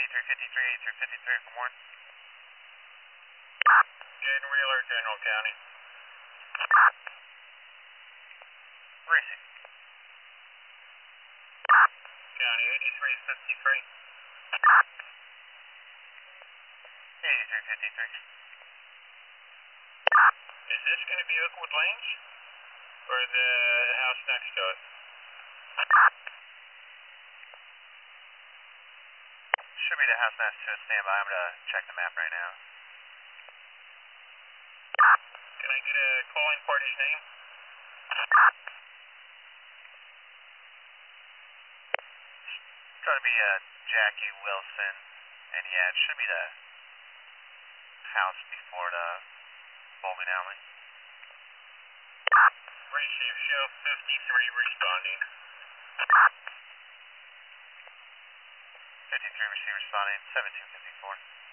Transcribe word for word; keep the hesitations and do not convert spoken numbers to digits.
eighty-three fifty-three, eighty-three fifty-three for more. Jaden Wheeler, General County. Receive. County eighty-three fifty-three. eighty-three fifty-three. Is this going to be Oakwood Lanes or the house next to it? Should be the house next to it. Stand by. I'm going to check the map right now. Can I get a calling party's name? It's going to be uh, Jackie Wilson. And yeah, it should be the house before the bowling alley. Receive, show fifty-three responding. fifty-three receive responding, seventeen fifty-four.